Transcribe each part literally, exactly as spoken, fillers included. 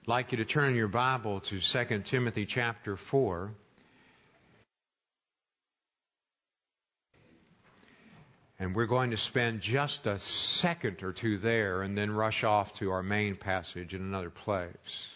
I'd like you to turn your Bible to Second Timothy chapter four. And we're going to spend just a second or two there and then rush off to our main passage in another place.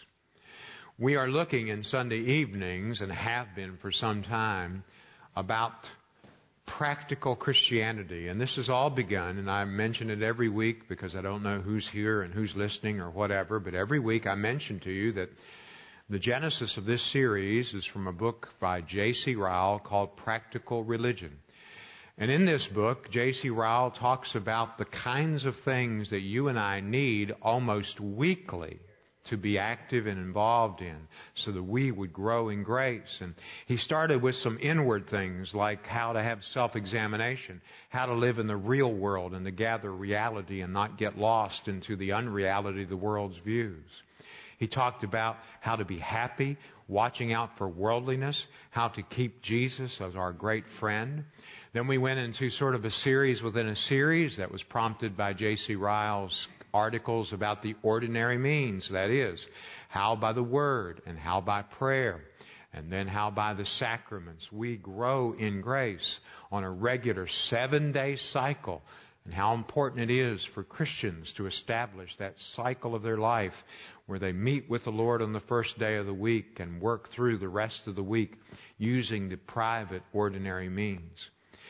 We are looking in Sunday evenings, and have been for some time, about practical Christianity. And this has all begun, and I mention it every week because I don't know who's here and who's listening or whatever, but every week I mention to you that the genesis of this series is from a book by J C Ryle called Practical Religion. And in this book, J C Ryle talks about the kinds of things that you and I need almost weekly to be active and involved in so that we would grow in grace. And he started with some inward things like how to have self-examination, how to live in the real world and to gather reality and not get lost into the unreality of the world's views. He talked about how to be happy, watching out for worldliness, how to keep Jesus as our great friend. Then we went into sort of a series within a series that was prompted by J C Ryle's articles about the ordinary means, that is, how by the Word and how by prayer, and then how by the sacraments we grow in grace on a regular seven-day cycle, and how important it is for Christians to establish that cycle of their life where they meet with the Lord on the first day of the week and work through the rest of the week using the private ordinary means.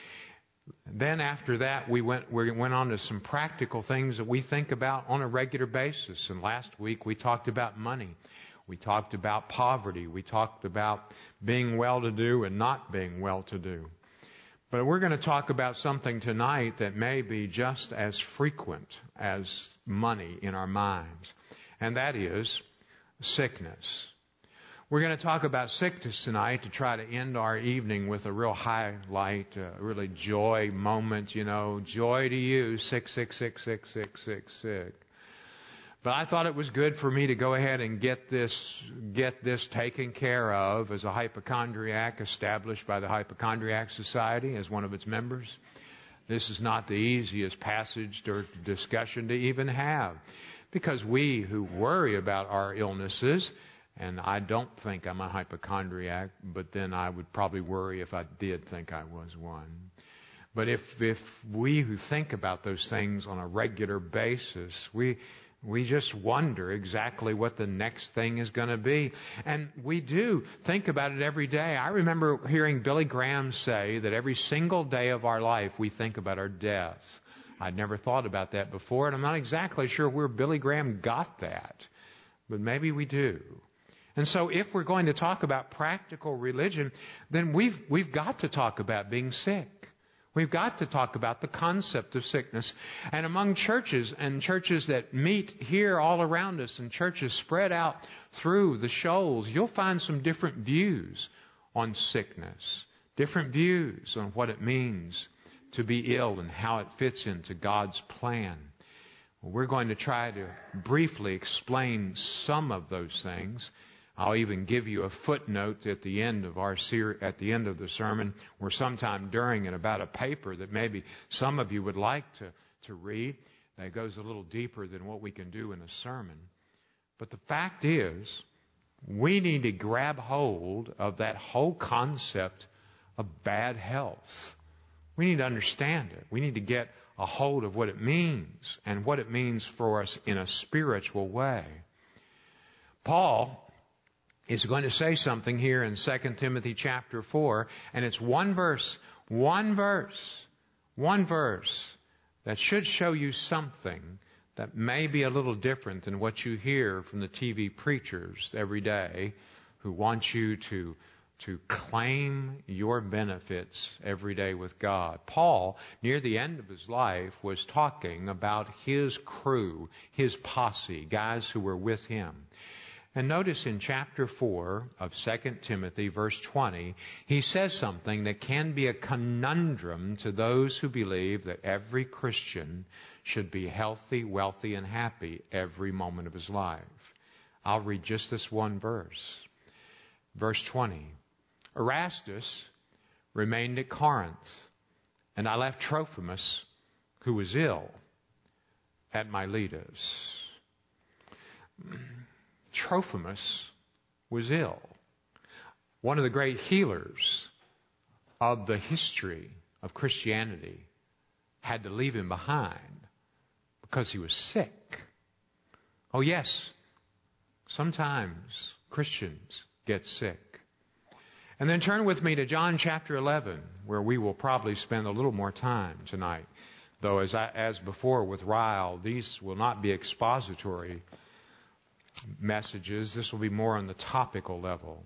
Then after that, we went we went on to some practical things that we think about on a regular basis. And last week we talked about money. We talked about poverty. We talked about being well-to-do and not being well-to-do. But we're going to talk about something tonight that may be just as frequent as money in our minds. And that is sickness. We're going to talk about sickness tonight to try to end our evening with a real highlight, a really joy moment, you know, joy to you, sick, sick, sick, sick, sick, sick, sick. But I thought it was good for me to go ahead and get this, get this taken care of as a hypochondriac established by the Hypochondriac Society as one of its members. This is not the easiest passage or discussion to even have, because we who worry about our illnesses, and I don't think I'm a hypochondriac, but then I would probably worry if I did think I was one. But if, if we who think about those things on a regular basis, we, we just wonder exactly what the next thing is going to be. And we do think about it every day. I remember hearing Billy Graham say that every single day of our life we think about our death. I'd never thought about that before, and I'm not exactly sure where Billy Graham got that. But maybe we do. And so if we're going to talk about practical religion, then we've, we've got to talk about being sick. We've got to talk about the concept of sickness. And among churches, and churches that meet here all around us, and churches spread out through the shoals, you'll find some different views on sickness, different views on what it means to be ill and how it fits into God's plan. Well, we're going to try to briefly explain some of those things. I'll even give you a footnote at the end of our ser- at the end of the sermon, or sometime during it, about a paper that maybe some of you would like to, to read. That goes a little deeper than what we can do in a sermon. But the fact is, we need to grab hold of that whole concept of bad health. We need to understand it. We need to get a hold of what it means and what it means for us in a spiritual way. Paul is going to say something here in Second Timothy chapter four, and it's one verse, one verse, one verse that should show you something that may be a little different than what you hear from the T V preachers every day who want you to to claim your benefits every day with God. Paul, near the end of his life, was talking about his crew, his posse, guys who were with him. And notice in chapter four of Second Timothy, verse twenty, he says something that can be a conundrum to those who believe that every Christian should be healthy, wealthy, and happy every moment of his life. I'll read just this one verse. Verse twenty, Erastus remained at Corinth, and I left Trophimus, who was ill, at Miletus. Trophimus was ill. One of the great healers of the history of Christianity had to leave him behind because he was sick. Oh yes, sometimes Christians get sick. And then turn with me to John chapter eleven, where we will probably spend a little more time tonight. Though as, I, as before with Ryle, these will not be expository messages. This will be more on the topical level.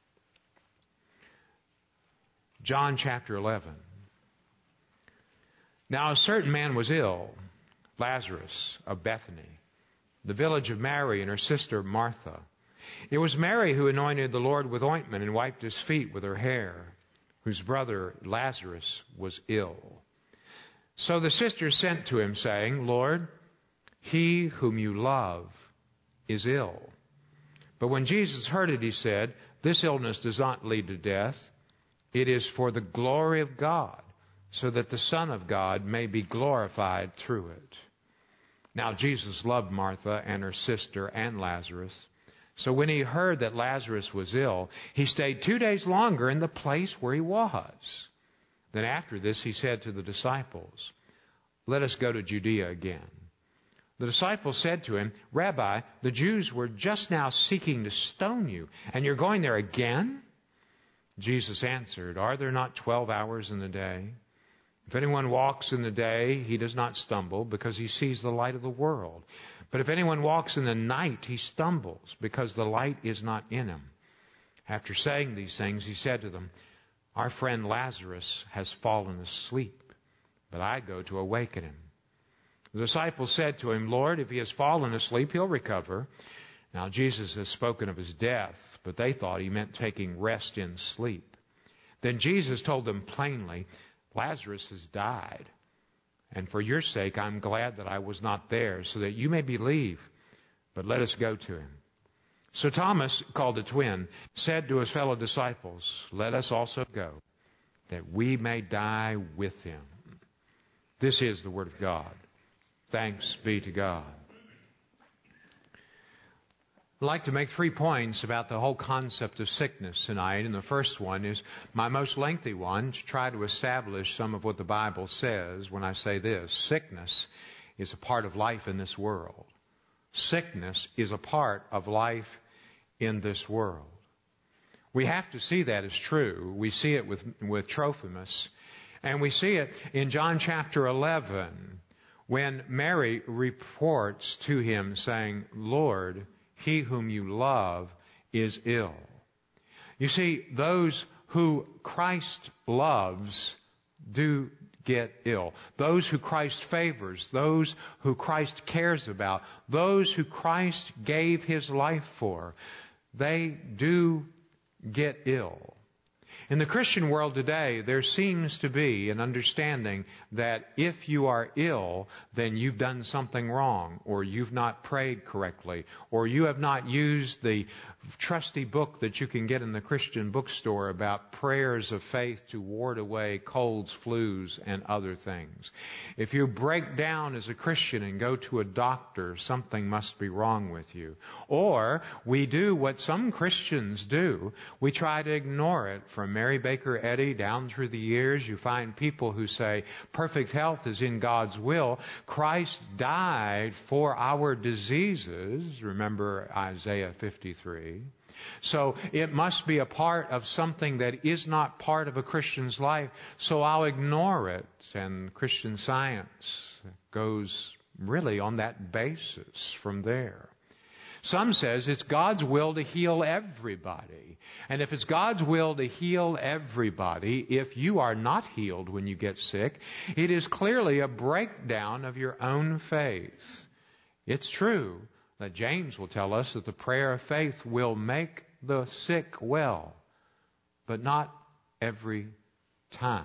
John chapter eleven. Now a certain man was ill, Lazarus of Bethany, the village of Mary and her sister Martha. It was Mary who anointed the Lord with ointment and wiped his feet with her hair, whose brother Lazarus was ill. So the sisters sent to him, saying, Lord, he whom you love is ill. But when Jesus heard it, he said, this illness does not lead to death. It is for the glory of God, so that the Son of God may be glorified through it. Now Jesus loved Martha and her sister and Lazarus. So when he heard that Lazarus was ill, he stayed two days longer in the place where he was. Then after this he said to the disciples, let us go to Judea again. The disciples said to him, Rabbi, the Jews were just now seeking to stone you, and you're going there again? Jesus answered, are there not twelve hours in the day? If anyone walks in the day, he does not stumble, because he sees the light of the world. But if anyone walks in the night, he stumbles, because the light is not in him. After saying these things, he said to them, our friend Lazarus has fallen asleep, but I go to awaken him. The disciples said to him, Lord, if he has fallen asleep, he'll recover. Now Jesus has spoken of his death, but they thought he meant taking rest in sleep. Then Jesus told them plainly, Lazarus has died. And for your sake, I'm glad that I was not there, so that you may believe. But let us go to him. So Thomas, called the twin, said to his fellow disciples, let us also go, that we may die with him. This is the word of God. Thanks be to God. I'd like to make three points about the whole concept of sickness tonight. And the first one is my most lengthy one, to try to establish some of what the Bible says when I say this. Sickness is a part of life in this world. Sickness is a part of life in this world. We have to see that as true. We see it with, with Trophimus. And we see it in John chapter eleven, when Mary reports to him saying, Lord, he whom you love is ill. You see, those who Christ loves do get ill. Those who Christ favors, those who Christ cares about, those who Christ gave his life for, they do get ill. In the Christian world today, there seems to be an understanding that if you are ill, then you've done something wrong, or you've not prayed correctly, or you have not used the trusty book that you can get in the Christian bookstore about prayers of faith to ward away colds, flus, and other things. If you break down as a Christian and go to a doctor, something must be wrong with you. Or we do what some Christians do. We try to ignore it. From Mary Baker Eddy down through the years, you find people who say perfect health is in God's will. Christ died for our diseases. Remember Isaiah fifty-three. So it must be a part of something that is not part of a Christian's life, so I'll ignore it. And Christian Science goes really on that basis from there. Some says it's God's will to heal everybody. And if it's God's will to heal everybody, if you are not healed when you get sick, it is clearly a breakdown of your own faith. It's true that James will tell us that the prayer of faith will make the sick well, but not every time.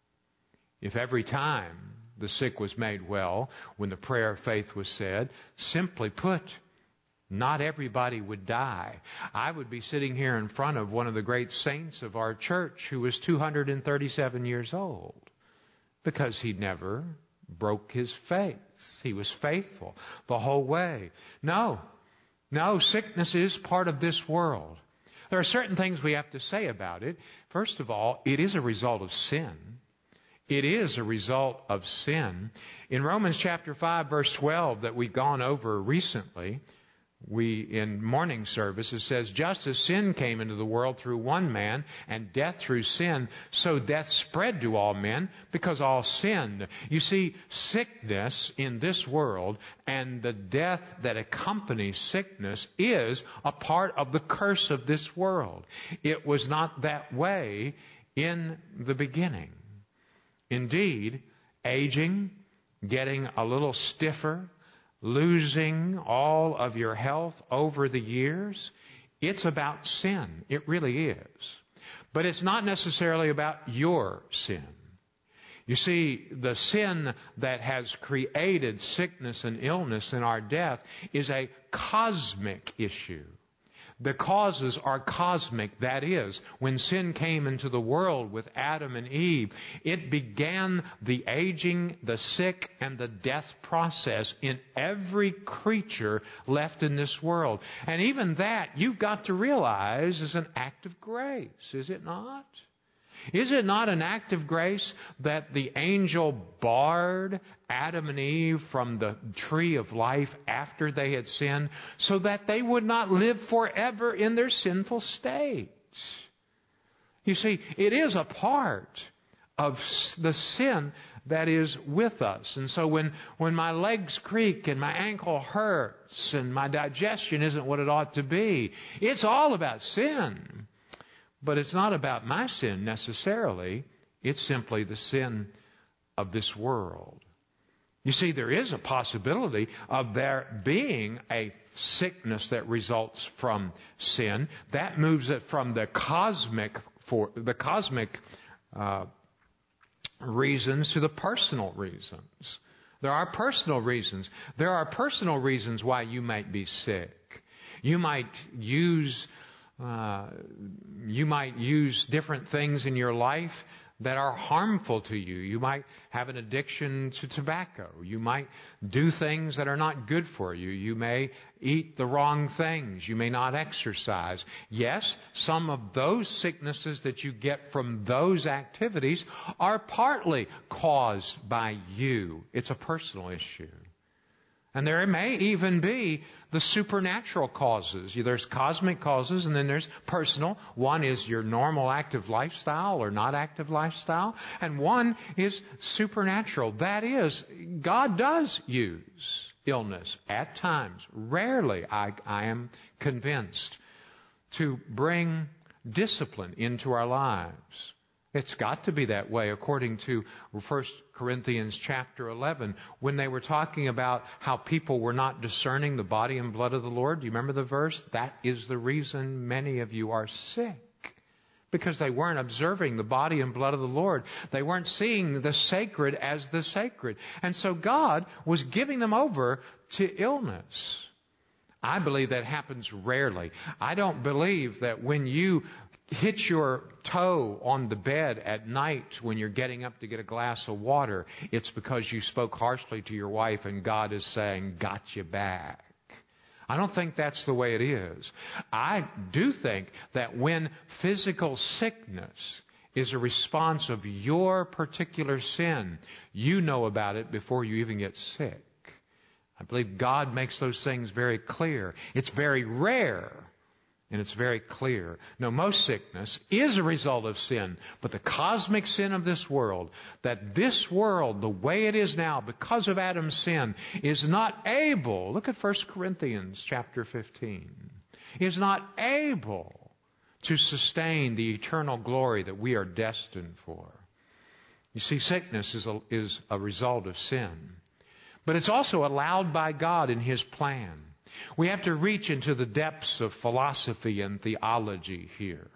If every time the sick was made well when the prayer of faith was said, simply put, not everybody would die. I would be sitting here in front of one of the great saints of our church who was two hundred thirty-seven years old because he never broke his faith. He was faithful the whole way. No, No, sickness is part of this world. There are certain things we have to say about it. First of all, it is a result of sin. It is a result of sin. In Romans chapter five, verse twelve, that we've gone over recently, we, in morning service, it says, just as sin came into the world through one man, and death through sin, so death spread to all men, because all sinned. You see, sickness in this world and the death that accompanies sickness is a part of the curse of this world. It was not that way in the beginning. Indeed, aging, getting a little stiffer, losing all of your health over the years, it's about sin. It really is. But it's not necessarily about your sin. You see, the sin that has created sickness and illness and our death is a cosmic issue. The causes are cosmic. That is, when sin came into the world with Adam and Eve, it began the aging, the sick, and the death process in every creature left in this world. And even that, you've got to realize, is an act of grace, is it not? Is it not an act of grace that the angel barred Adam and Eve from the tree of life after they had sinned so that they would not live forever in their sinful state? You see, it is a part of the sin that is with us. And so when, when my legs creak and my ankle hurts and my digestion isn't what it ought to be, it's all about sin. But it's not about my sin necessarily. It's simply the sin of this world. You see, there is a possibility of there being a sickness that results from sin. That moves it from the cosmic for the cosmic uh, reasons to the personal reasons. There are personal reasons. There are personal reasons why you might be sick. You might use Uh, you might use different things in your life that are harmful to you. You might have an addiction to tobacco. You might do things that are not good for you. You may eat the wrong things. You may not exercise. Yes, some of those sicknesses that you get from those activities are partly caused by you. It's a personal issue. And there may even be the supernatural causes. There's cosmic causes and then there's personal. One is your normal active lifestyle or not active lifestyle. And one is supernatural. That is, God does use illness at times, rarely, I, I am convinced, to bring discipline into our lives. It's got to be that way according to First Corinthians chapter eleven, when they were talking about how people were not discerning the body and blood of the Lord. Do you remember the verse? That is the reason many of you are sick. Because they weren't observing the body and blood of the Lord. They weren't seeing the sacred as the sacred. And so God was giving them over to illness. I believe that happens rarely. I don't believe that when you hit your toe on the bed at night when you're getting up to get a glass of water, it's because you spoke harshly to your wife and God is saying, got you back. I don't think that's the way it is. I do think that when physical sickness is a response of your particular sin, you know about it before you even get sick. I believe God makes those things very clear. It's very rare. And it's very clear. No, most sickness is a result of sin. But the cosmic sin of this world, that this world, the way it is now, because of Adam's sin, is not able, look at First Corinthians chapter fifteen, is not able to sustain the eternal glory that we are destined for. You see, sickness is a, is a result of sin. But it's also allowed by God in His plan. We have to reach into the depths of philosophy and theology here.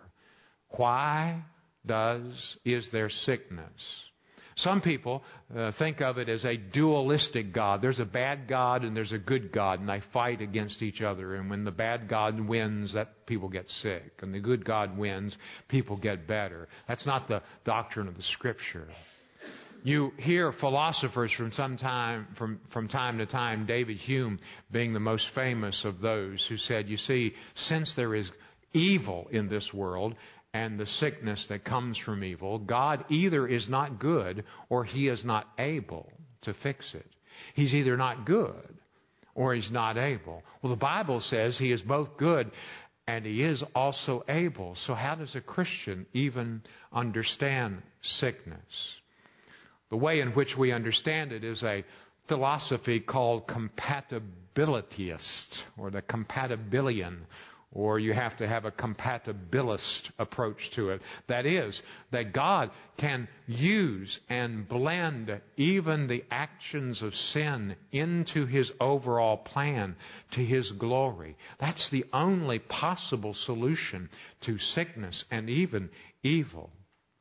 Why does, is there sickness? Some people uh, think of it as a dualistic God. There's a bad God and there's a good God, and they fight against each other. And when the bad God wins, that people get sick. And the good God wins, people get better. That's not the doctrine of the Scripture. You hear philosophers from some time, from, from time to time, David Hume being the most famous of those, who said, you see, since there is evil in this world and the sickness that comes from evil, God either is not good or He is not able to fix it. He's either not good or He's not able. Well, the Bible says He is both good and He is also able. So how does a Christian even understand sickness? The way in which we understand it is a philosophy called compatibilitist, or the compatibilian, or you have to have a compatibilist approach to it. That is, that God can use and blend even the actions of sin into His overall plan to His glory. That's the only possible solution to sickness and even evil.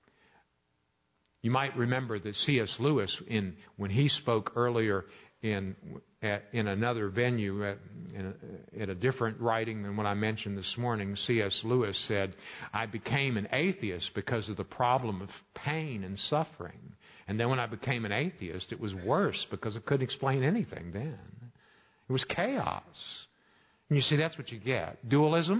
You might remember that C S Lewis, in when he spoke earlier in at, in another venue, at, in, a, in a different writing than what I mentioned this morning, C S Lewis said, I became an atheist because of the problem of pain and suffering. And then when I became an atheist, it was worse because I couldn't explain anything then. It was chaos. And you see, that's what you get. Dualism,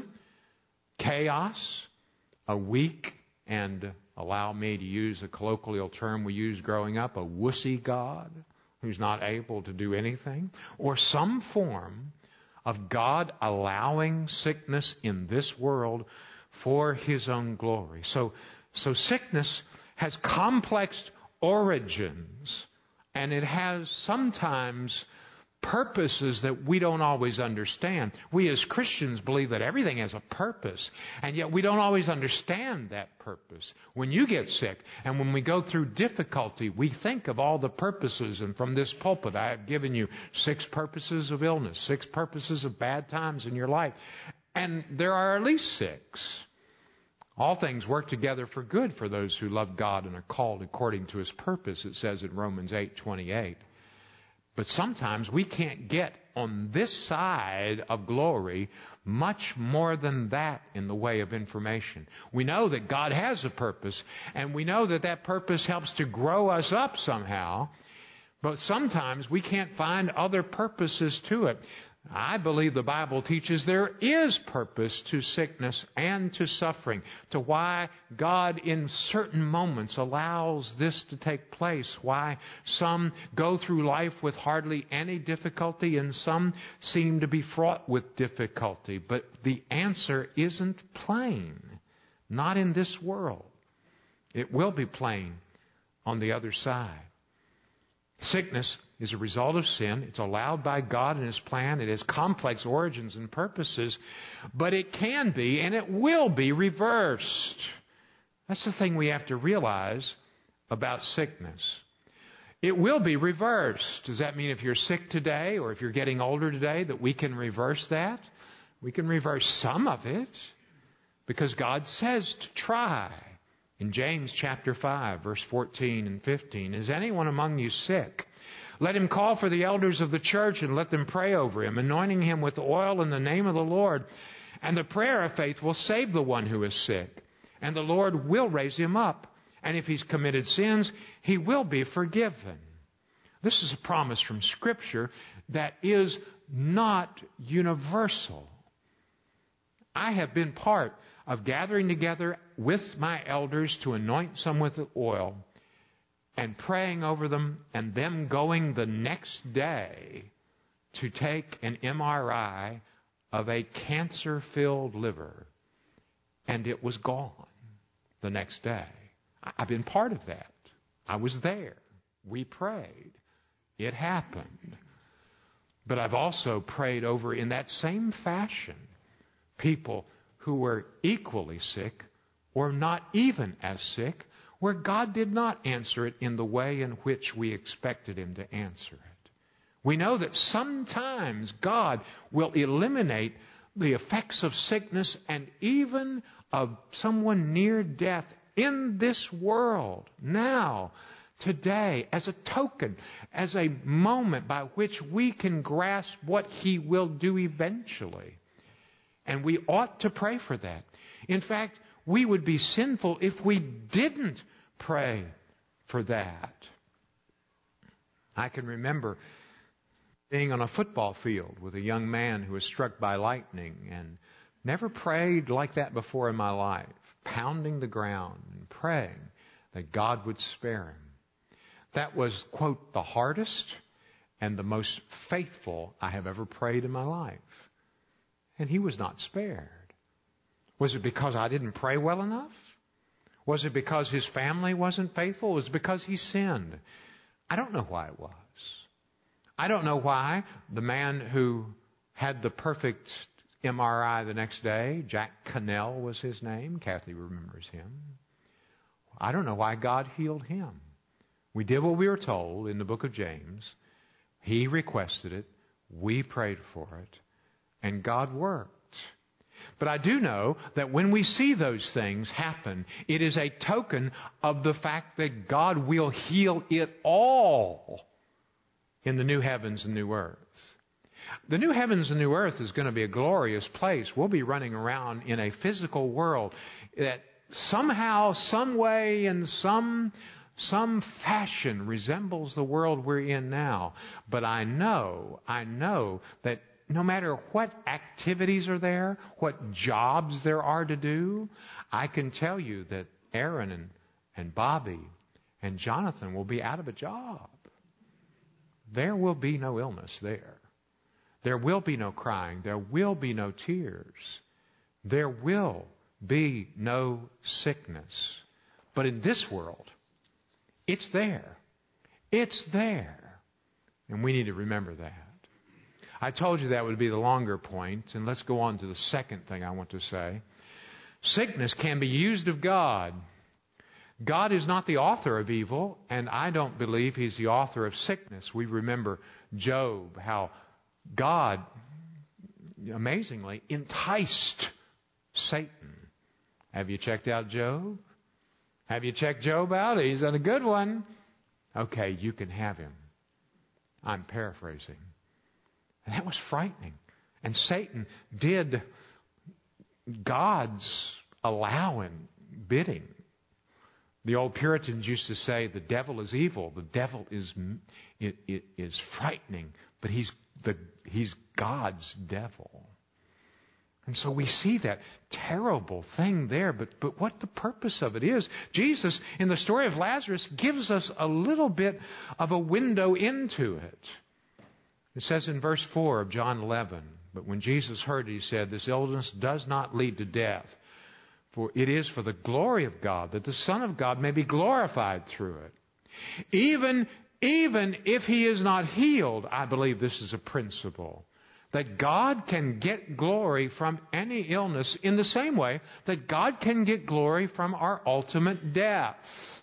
chaos, a weak and, allow me to use a colloquial term we used growing up, a wussy God who's not able to do anything, or some form of God allowing sickness in this world for His own glory. So, so sickness has complex origins, and it has sometimes purposes that we don't always understand. We as Christians believe that everything has a purpose, and yet we don't always understand that purpose. When you get sick and when we go through difficulty, we think of all the purposes, and from this pulpit I have given you six purposes of illness, six purposes of bad times in your life, and there are at least six. All things work together for good for those who love God and are called according to His purpose, it says in Romans eight twenty-eight. But sometimes we can't get on this side of glory much more than that in the way of information. We know that God has a purpose, and we know that that purpose helps to grow us up somehow, but sometimes we can't find other purposes to it. I believe the Bible teaches there is purpose to sickness and to suffering, to why God in certain moments allows this to take place, why some go through life with hardly any difficulty and some seem to be fraught with difficulty. But the answer isn't plain, not in this world. It will be plain on the other side. Sickness is a result of sin. It's allowed by God in His plan. It has complex origins and purposes, but it can be and it will be reversed. That's the thing we have to realize about sickness. It will be reversed. Does that mean if you're sick today or if you're getting older today that we can reverse that? We can reverse some of it because God says to try. In James chapter five, verse fourteen and fifteen, is anyone among you sick? Let him call for the elders of the church and let them pray over him, anointing him with oil in the name of the Lord. And the prayer of faith will save the one who is sick, and the Lord will raise him up. And if he's committed sins, he will be forgiven. This is a promise from Scripture that is not universal. I have been part of gathering together with my elders to anoint some with oil and praying over them and them going the next day to take an M R I of a cancer-filled liver, and it was gone the next day. I've been part of that. I was there. We prayed. It happened. But I've also prayed over in that same fashion people who were equally sick or not even as sick, where God did not answer it in the way in which we expected Him to answer it. We know that sometimes God will eliminate the effects of sickness and even of someone near death in this world, now, today, as a token, as a moment by which we can grasp what He will do eventually. And we ought to pray for that. In fact, we would be sinful if we didn't pray for that. I can remember being on a football field with a young man who was struck by lightning and never prayed like that before in my life, pounding the ground and praying that God would spare him. That was, quote, the hardest and the most faithful I have ever prayed in my life. And he was not spared. Was it because I didn't pray well enough? Was it because his family wasn't faithful? Was it because he sinned? I don't know why it was. I don't know why the man who had the perfect M R I the next day, Jack Cannell was his name. Kathy remembers him. I don't know why God healed him. We did what we were told in the book of James. He requested it. We prayed for it. And God worked. But I do know that when we see those things happen, it is a token of the fact that God will heal it all in the new heavens and new earth. The new heavens and new earth is going to be a glorious place. We'll be running around in a physical world that somehow, some way, in some, some fashion resembles the world we're in now. But I know, I know that no matter what activities are there, what jobs there are to do, I can tell you that Aaron and, and Bobby and Jonathan will be out of a job. There will be no illness there. There will be no crying. There will be no tears. There will be no sickness. But in this world, it's there. It's there. And we need to remember that. I told you that would be the longer point, and let's go on to the second thing I want to say. Sickness can be used of God. God is not the author of evil, and I don't believe He's the author of sickness. We remember Job, how God, amazingly, enticed Satan. Have you checked out Job? Have you checked Job out? He's a good one. Okay, you can have him. I'm paraphrasing. And that was frightening. And Satan did God's allowing, bidding. The old Puritans used to say, the devil is evil. The devil is it, it is frightening, but he's the he's God's devil. And so we see that terrible thing there, but, but what the purpose of it is. Jesus, in the story of Lazarus, gives us a little bit of a window into it. It says in verse four of John eleven, but when Jesus heard it, he said, this illness does not lead to death, for it is for the glory of God, that the Son of God may be glorified through it. Even, even if he is not healed, I believe this is a principle, that God can get glory from any illness in the same way that God can get glory from our ultimate death.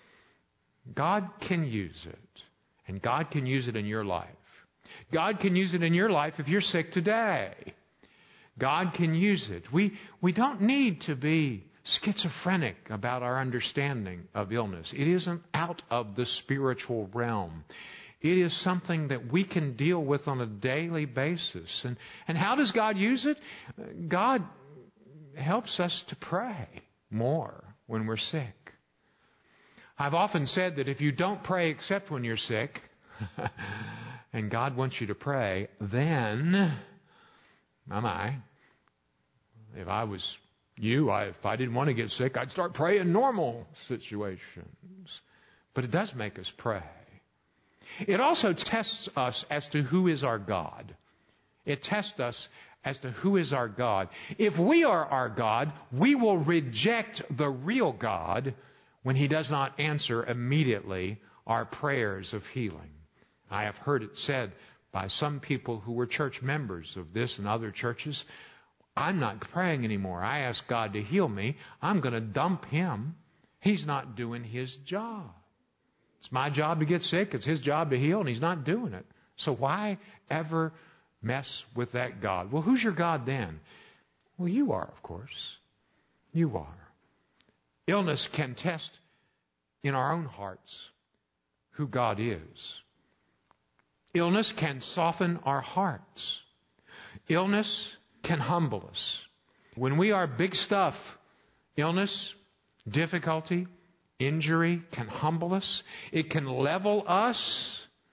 God can use it, and God can use it in your life. God can use it in your life if you're sick today. God can use it. We, we don't need to be schizophrenic about our understanding of illness. It isn't out of the spiritual realm. It is something that we can deal with on a daily basis. And, and how does God use it? God helps us to pray more when we're sick. I've often said that if you don't pray except when you're sick, and God wants you to pray, then, am I? If I was you, I, if I didn't want to get sick, I'd start praying in normal situations. But it does make us pray. It also tests us as to who is our God. It tests us as to who is our God. If we are our God, we will reject the real God when He does not answer immediately our prayers of healing. I have heard it said by some people who were church members of this and other churches, I'm not praying anymore. I ask God to heal me. I'm going to dump Him. He's not doing His job. It's my job to get sick. It's His job to heal, and He's not doing it. So why ever mess with that God? Well, who's your God then? Well, you are, of course. You are. Illness can test in our own hearts who God is. Illness can soften our hearts. Illness can humble us. When we are big stuff, illness, difficulty, injury can humble us. It can level us.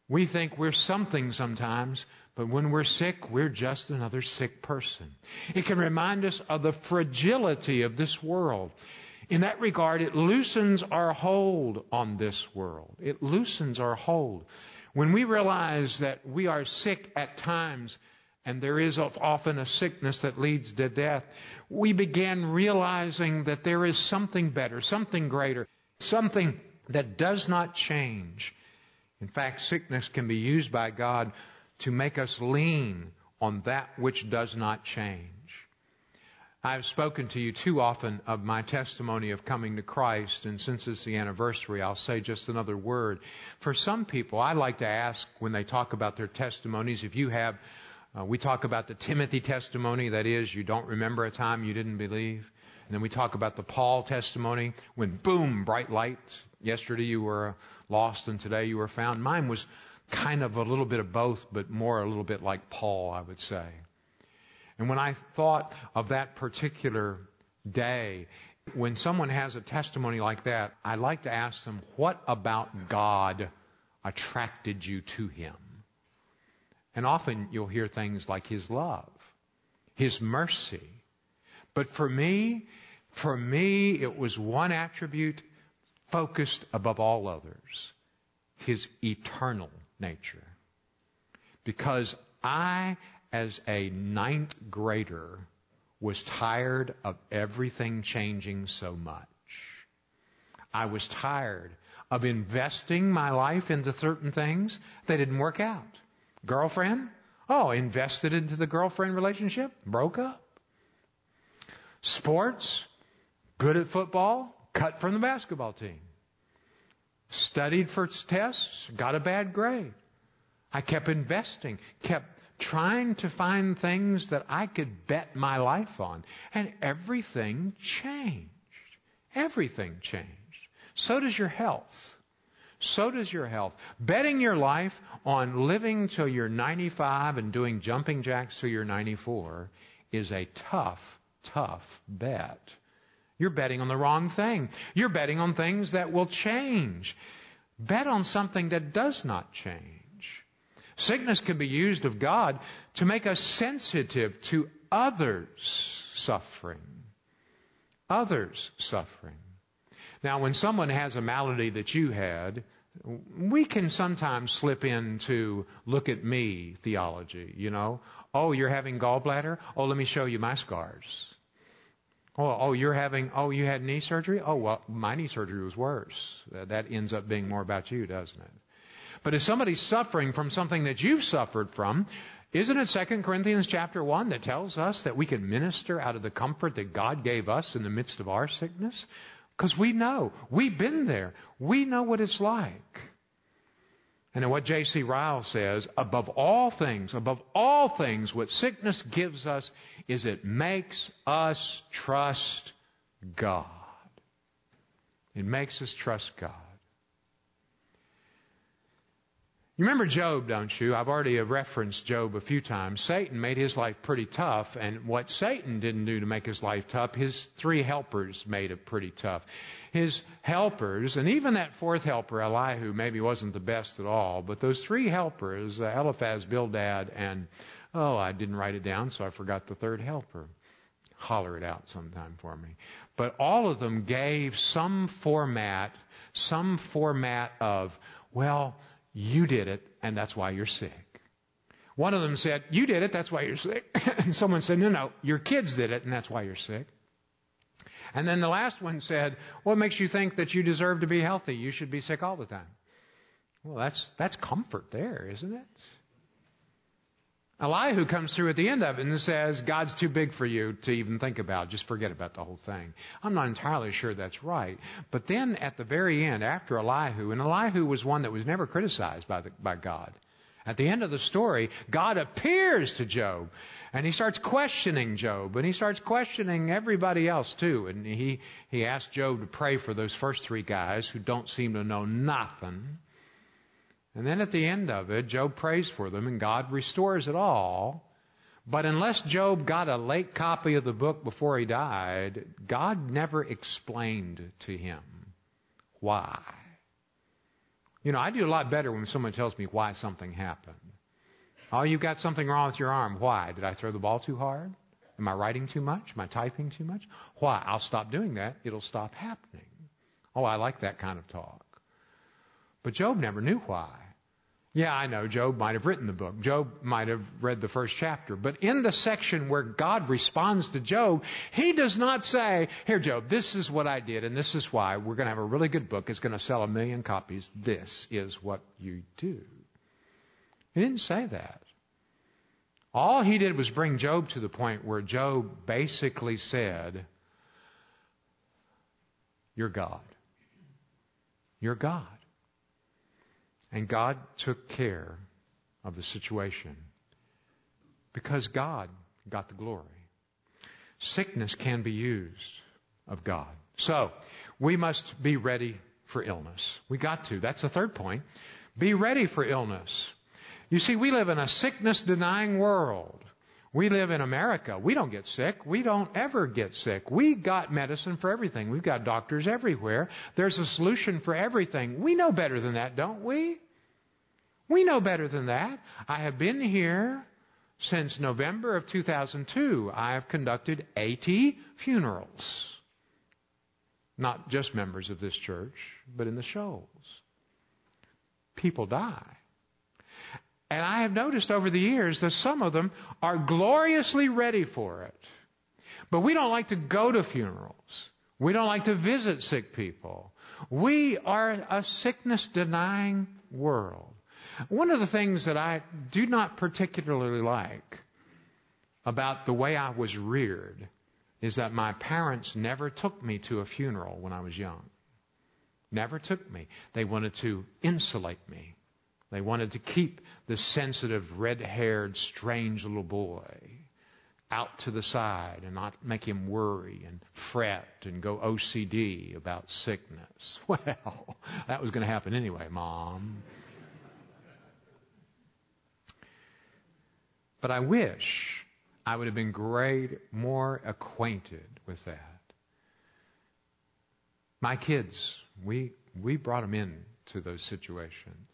We think we're something sometimes, but when we're sick, we're just another sick person. It can remind us of the fragility of this world. In that regard, it loosens our hold on this world. It loosens our hold. When we realize that we are sick at times, and there is often a sickness that leads to death, we begin realizing that there is something better, something greater, something that does not change. In fact, sickness can be used by God to make us lean on that which does not change. I've spoken to you too often of my testimony of coming to Christ, and since it's the anniversary, I'll say just another word. For some people, I like to ask when they talk about their testimonies, if you have, uh, we talk about the Timothy testimony, that is, you don't remember a time you didn't believe. And then we talk about the Paul testimony, when boom, bright lights. Yesterday you were lost and today you were found. Mine was kind of a little bit of both, but more a little bit like Paul, I would say. And when I thought of that particular day, when someone has a testimony like that, I like to ask them, what about God attracted you to Him? And often you'll hear things like His love, His mercy. But for me, for me, it was one attribute focused above all others, His eternal nature. Because I, as a ninth grader, was tired of everything changing so much. I was tired of investing my life into certain things that didn't work out. Girlfriend? Oh, invested into the girlfriend relationship, broke up. Sports? Good at football, cut from the basketball team. Studied for tests, got a bad grade. I kept investing, kept trying to find things that I could bet my life on. And everything changed. Everything changed. So does your health. So does your health. Betting your life on living till you're ninety-five and doing jumping jacks till you're ninety-four is a tough, tough bet. You're betting on the wrong thing. You're betting on things that will change. Bet on something that does not change. Sickness can be used of God to make us sensitive to others' suffering. Others' suffering. Now, when someone has a malady that you had, we can sometimes slip into look at me theology, you know. Oh, you're having gallbladder? Oh, let me show you my scars. Oh, oh, you're having, oh, you had knee surgery? Oh, well, my knee surgery was worse. That ends up being more about you, doesn't it? But if somebody's suffering from something that you've suffered from, isn't it Second Corinthians chapter one that tells us that we can minister out of the comfort that God gave us in the midst of our sickness? Because we know. We've been there. We know what it's like. And what J C Ryle says, above all things, above all things, what sickness gives us is it makes us trust God. It makes us trust God. You remember Job, don't you? I've already referenced Job a few times. Satan made his life pretty tough, and what Satan didn't do to make his life tough, his three helpers made it pretty tough. His helpers, and even that fourth helper, Elihu, maybe wasn't the best at all, but those three helpers, uh, Eliphaz, Bildad, and, oh, I didn't write it down, so I forgot the third helper. Holler it out sometime for me. But all of them gave some format, some format of, well, you did it, and that's why you're sick. One of them said, you did it, that's why you're sick. And someone said, no, no, your kids did it, and that's why you're sick. And then the last one said, what makes you think that you deserve to be healthy? You should be sick all the time. Well, that's that's comfort there, isn't it? Elihu comes through at the end of it and says, God's too big for you to even think about. Just forget about the whole thing. I'm not entirely sure that's right. But then at the very end, after Elihu, and Elihu was one that was never criticized by, the, by God. At the end of the story, God appears to Job, and he starts questioning Job, and he starts questioning everybody else too. And he, he asked Job to pray for those first three guys who don't seem to know nothing. And then at the end of it, Job prays for them, and God restores it all. But unless Job got a late copy of the book before he died, God never explained to him why. You know, I do a lot better when someone tells me why something happened. Oh, you've got something wrong with your arm. Why? Did I throw the ball too hard? Am I writing too much? Am I typing too much? Why? I'll stop doing that. It'll stop happening. Oh, I like that kind of talk. But Job never knew why. Yeah, I know Job might have written the book. Job might have read the first chapter. But in the section where God responds to Job, he does not say, here, Job, this is what I did, and this is why. We're going to have a really good book. It's going to sell a million copies. This is what you do. He didn't say that. All he did was bring Job to the point where Job basically said, you're God. You're God. And God took care of the situation because God got the glory. Sickness can be used of God. So, we must be ready for illness. We got to. That's the third point. Be ready for illness. You see, we live in a sickness-denying world. We live in America. We don't get sick. We don't ever get sick. We got medicine for everything. We've got doctors everywhere. There's a solution for everything. We know better than that, don't we? We know better than that. I have been here since November of two thousand two. I have conducted eighty funerals. Not just members of this church, but in the shoals. People die. And I have noticed over the years that some of them are gloriously ready for it. But we don't like to go to funerals. We don't like to visit sick people. We are a sickness-denying world. One of the things that I do not particularly like about the way I was reared is that my parents never took me to a funeral when I was young. Never took me. They wanted to insulate me. They wanted to keep the sensitive, red-haired, strange little boy out to the side and not make him worry and fret and go O C D about sickness. Well, that was going to happen anyway, Mom. But I wish I would have been great, more acquainted with that. My kids, we we brought them in to those situations.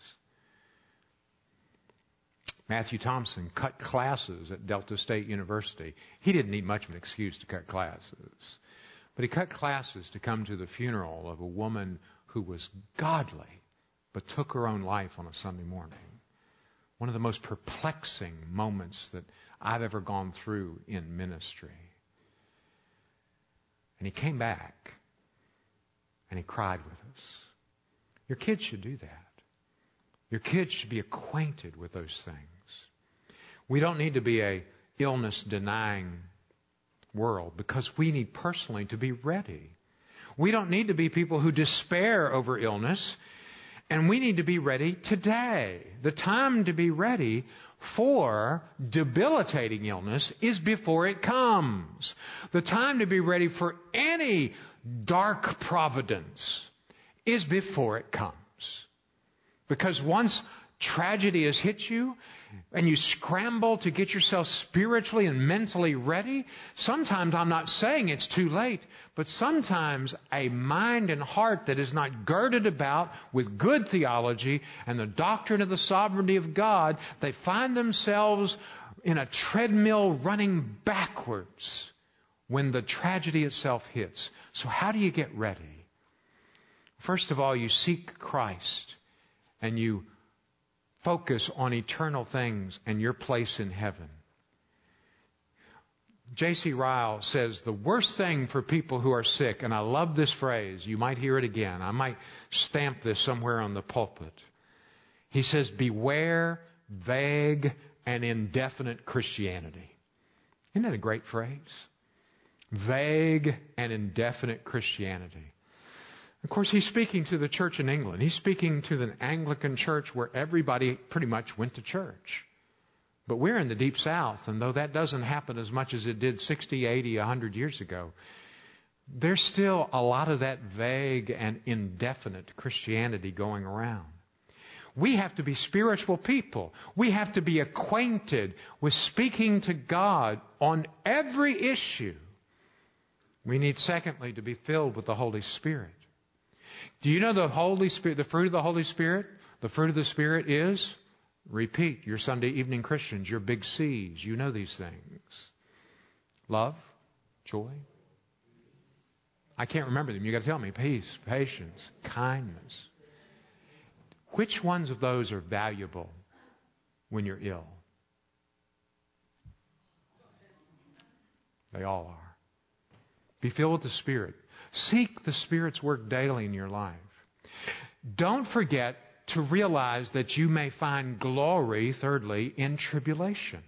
Matthew Thompson cut classes at Delta State University. He didn't need much of an excuse to cut classes. But he cut classes to come to the funeral of a woman who was godly, but took her own life on a Sunday morning. One of the most perplexing moments that I've ever gone through in ministry. And he came back and he cried with us. Your kids should do that. Your kids should be acquainted with those things. We don't need to be a illness-denying world because we need personally to be ready. We don't need to be people who despair over illness, and we need to be ready today. The time to be ready for debilitating illness is before it comes. The time to be ready for any dark providence is before it comes. Because once tragedy has hit you and you scramble to get yourself spiritually and mentally ready, sometimes I'm not saying it's too late, but sometimes a mind and heart that is not girded about with good theology and the doctrine of the sovereignty of God, they find themselves in a treadmill running backwards when the tragedy itself hits. So how do you get ready? First of all, you seek Christ and you focus on eternal things and your place in heaven. J C Ryle says the worst thing for people who are sick, and I love this phrase, you might hear it again, I might stamp this somewhere on the pulpit. He says, beware vague and indefinite Christianity. Isn't that a great phrase? Vague and indefinite Christianity. Of course, he's speaking to the church in England. He's speaking to the Anglican church where everybody pretty much went to church. But we're in the Deep South, and though that doesn't happen as much as it did sixty, eighty, one hundred years ago, there's still a lot of that vague and indefinite Christianity going around. We have to be spiritual people. We have to be acquainted with speaking to God on every issue. We need, secondly, to be filled with the Holy Spirit. Do you know the Holy Spirit, the fruit of the Holy Spirit? The fruit of the Spirit is, repeat, your Sunday evening Christians, your big C's. You know these things. Love, joy. I can't remember them. You got to tell me. Peace, patience, kindness. Which ones of those are valuable when you're ill? They all are. Be filled with the Spirit. Seek the Spirit's work daily in your life. Don't forget to realize that you may find glory, thirdly, in tribulation.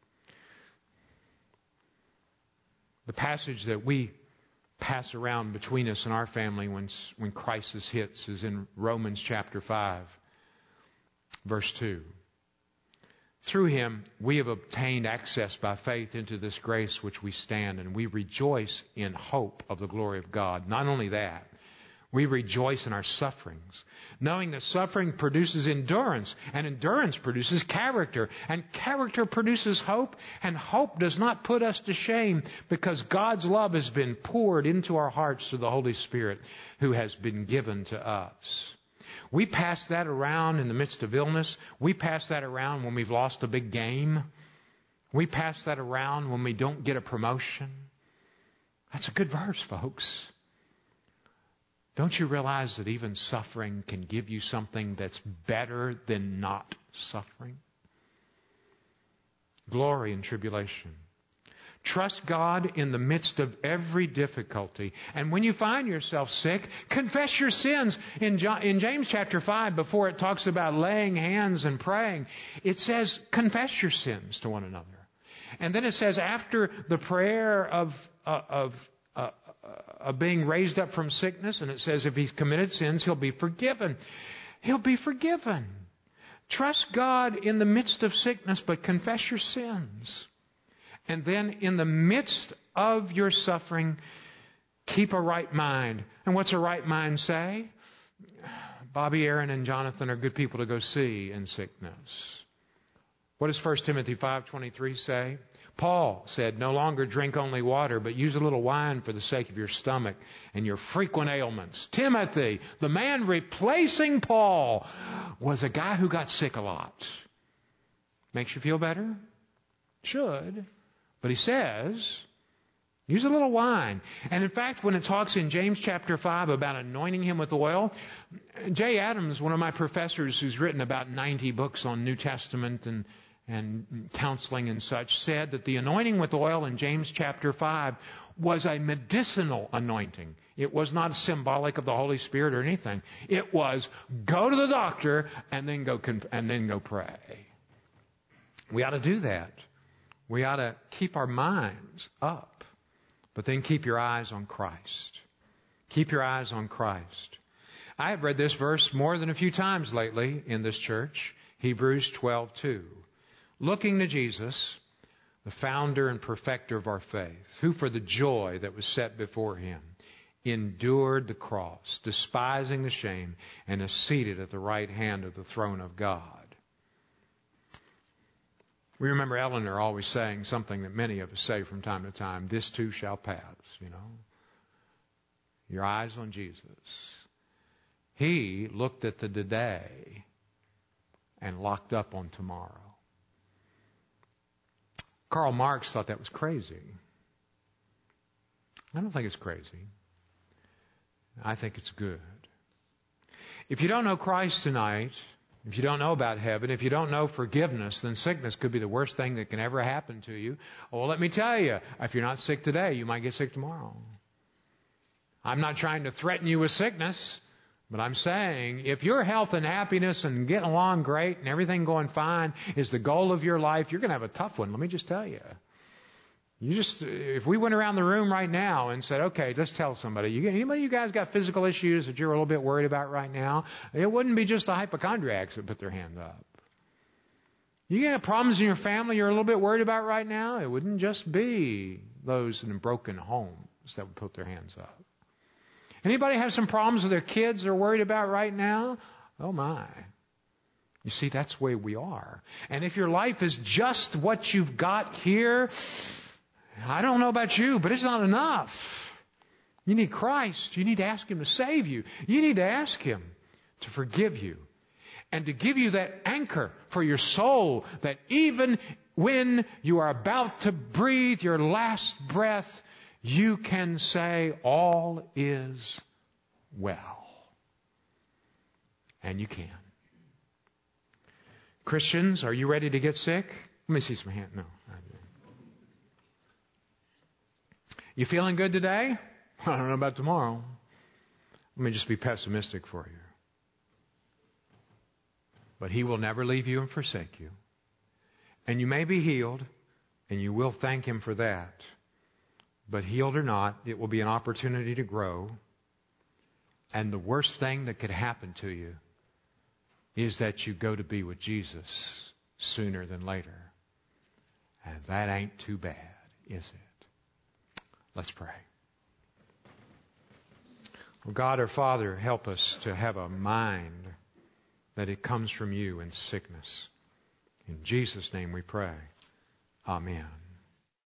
The passage that we pass around between us and our family when, when crisis hits is in Romans chapter five, verse two. Through Him, we have obtained access by faith into this grace which we stand, and we rejoice in hope of the glory of God. Not only that, we rejoice in our sufferings, knowing that suffering produces endurance, and endurance produces character, and character produces hope, and hope does not put us to shame, because God's love has been poured into our hearts through the Holy Spirit who has been given to us. We pass that around in the midst of illness. We pass that around when we've lost a big game. We pass that around when we don't get a promotion. That's a good verse, folks. Don't you realize that even suffering can give you something that's better than not suffering? Glory in tribulation. Trust God in the midst of every difficulty. And when you find yourself sick, confess your sins. In, John, in James chapter five, before it talks about laying hands and praying, it says, confess your sins to one another. And then it says, after the prayer of, uh, of, uh, of being raised up from sickness, and it says if he's committed sins, he'll be forgiven. He'll be forgiven. Trust God in the midst of sickness, but confess your sins. And then in the midst of your suffering, keep a right mind. And what's a right mind say? Bobby, Aaron, and Jonathan are good people to go see in sickness. What does First Timothy five twenty-three say? Paul said, no longer drink only water, but use a little wine for the sake of your stomach and your frequent ailments. Timothy, the man replacing Paul, was a guy who got sick a lot. Makes you feel better? Should. But he says, use a little wine. And in fact, when it talks in James chapter five about anointing him with oil, Jay Adams, one of my professors who's written about ninety books on New Testament and, and counseling and such, said that the anointing with oil in James chapter five was a medicinal anointing. It was not symbolic of the Holy Spirit or anything. It was go to the doctor and then go conf- and then go pray. We ought to do that. We ought to keep our minds up, but then keep your eyes on Christ. Keep your eyes on Christ. I have read this verse more than a few times lately in this church, Hebrews twelve two. Looking to Jesus, the founder and perfecter of our faith, who for the joy that was set before him endured the cross, despising the shame, and is seated at the right hand of the throne of God. We remember Eleanor always saying something that many of us say from time to time, this too shall pass, you know. Your eyes on Jesus. He looked at the today and locked up on tomorrow. Karl Marx thought that was crazy. I don't think it's crazy. I think it's good. If you don't know Christ tonight, if you don't know about heaven, if you don't know forgiveness, then sickness could be the worst thing that can ever happen to you. Well, let me tell you, if you're not sick today, you might get sick tomorrow. I'm not trying to threaten you with sickness, but I'm saying if your health and happiness and getting along great and everything going fine is the goal of your life, you're going to have a tough one. Let me just tell you. You just, if we went around the room right now and said, okay, let's tell somebody, you, anybody of you guys got physical issues that you're a little bit worried about right now? It wouldn't be just the hypochondriacs that put their hand up. You got problems in your family you're a little bit worried about right now? It wouldn't just be those in broken homes that would put their hands up. Anybody have some problems with their kids they're worried about right now? Oh my. You see, that's the way we are. And if your life is just what you've got here, I don't know about you, but it's not enough. You need Christ. You need to ask Him to save you. You need to ask Him to forgive you. and to give you that anchor for your soul, that even when you are about to breathe your last breath, you can say, all is well. And you can. Christians, are you ready to get sick? Let me see some hands. No. You feeling good today? I don't know about tomorrow. Let me just be pessimistic for you. But He will never leave you and forsake you. And you may be healed, and you will thank Him for that. But healed or not, it will be an opportunity to grow. And the worst thing that could happen to you is that you go to be with Jesus sooner than later. And that ain't too bad, is it? Let's pray. Well, God our Father, help us to have a mind that it comes from You in sickness. In Jesus' name we pray. Amen.